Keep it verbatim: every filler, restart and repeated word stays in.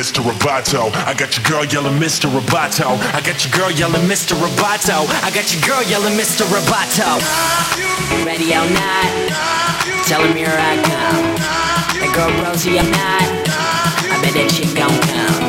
Mister Roboto. I got your girl yelling Mister Roboto. I got your girl yelling Mister Roboto. I got your girl yelling Mister Roboto. Ready or not, tell him here I come. That girl Rosie, I'm not. I bet that chick gon' come.